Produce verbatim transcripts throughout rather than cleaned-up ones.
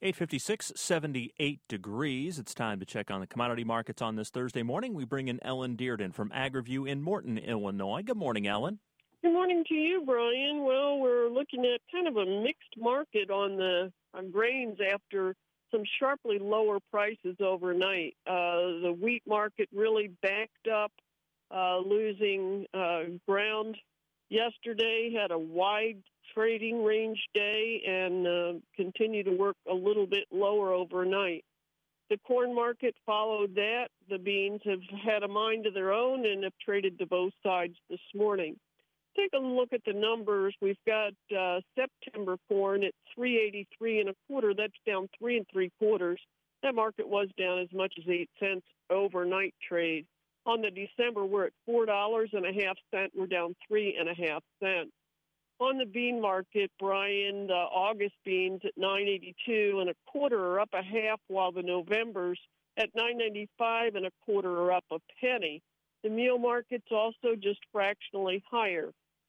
eight fifty-six, seventy-eight degrees. It's time to check on the commodity markets on this Thursday morning. We bring in Ellen Dearden from AgriView in Morton, Illinois. Good morning, Ellen. Good morning to you, Brian. Well, we're looking at kind of a mixed market on the on grains after some sharply lower prices overnight. Uh, the wheat market really backed up, uh, losing uh, ground yesterday, had a wide trading range day, and uh, continued to work a little bit lower overnight. The corn market followed that. The beans have had a mind of their own and have traded to both sides this morning. Take a look at the numbers. We've got uh, September corn at three eighty-three and a quarter. That's down three and three quarters. That market was down as much as eight cents overnight trade. On the December, we're at four dollars and a half cent. We're down three and a half cents. On the bean market, Brian, the August beans at nine eighty-two and a quarter are up a half, while the Novembers at nine ninety-five and a quarter are up a penny. The meal market's also just fractionally higher.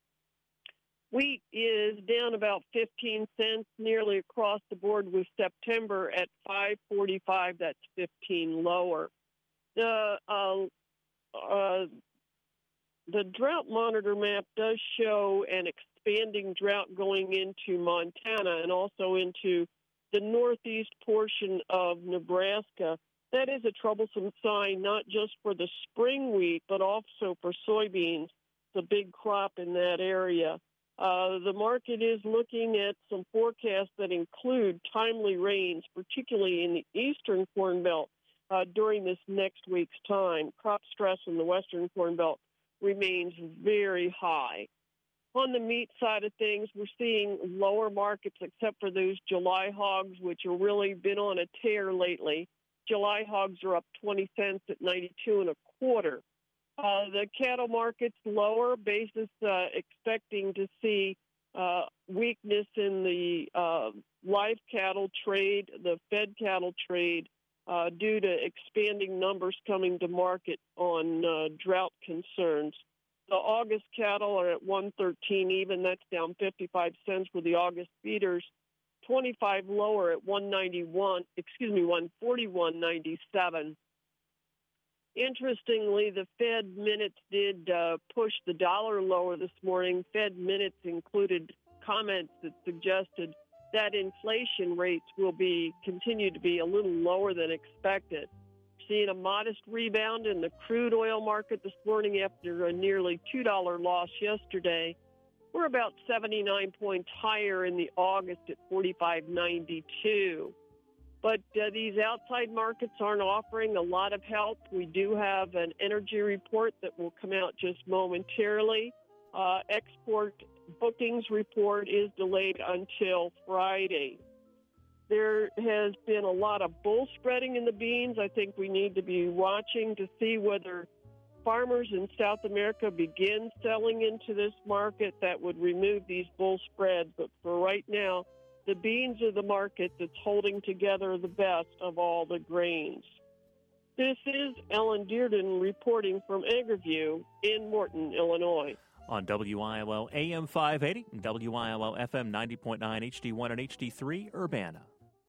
Wheat is down about fifteen cents nearly across the board with September at five forty-five. That's fifteen lower. The uh, uh, the drought monitor map does show an expanding drought going into Montana and also into the northeast portion of Nebraska. That is a troublesome sign, not just for the spring wheat, but also for soybeans, the big crop in that area. Uh, the market is looking at some forecasts that include timely rains, particularly in the eastern Corn Belt, uh, during this next week's time. Crop stress in the western Corn Belt remains very high. On the meat side of things, we're seeing lower markets except for those July hogs, which have really been on a tear lately. July hogs are up twenty cents at ninety-two and a quarter. Uh, the cattle market's lower. Basis uh, expecting to see uh, weakness in the uh, live cattle trade, the fed cattle trade, uh, due to expanding numbers coming to market on uh, drought concerns. The August cattle are at one thirteen even. That's down fifty-five cents with the August feeders. twenty-five lower at one ninety-one, excuse me, one forty-one ninety-seven. Interestingly, the Fed minutes did uh, push the dollar lower this morning. Fed minutes included comments that suggested that inflation rates will be continue to be a little lower than expected. Seeing a modest rebound in the crude oil market this morning after a nearly two dollars loss yesterday. We're about seventy-nine points higher in the August at forty-five ninety-two. But uh, these outside markets aren't offering a lot of help. We do have an energy report that will come out just momentarily. Uh, export bookings report is delayed until Friday. There has been a lot of bull spreading in the beans. I think we need to be watching to see whether farmers in South America begin selling into this market. That would remove these bull spreads. But for right now, the beans are the market that's holding together the best of all the grains. This is Ellen Dearden reporting from AgriView in Morton, Illinois. On W I L L A M five eighty and W I L L F M ninety point nine H D one and H D three, Urbana.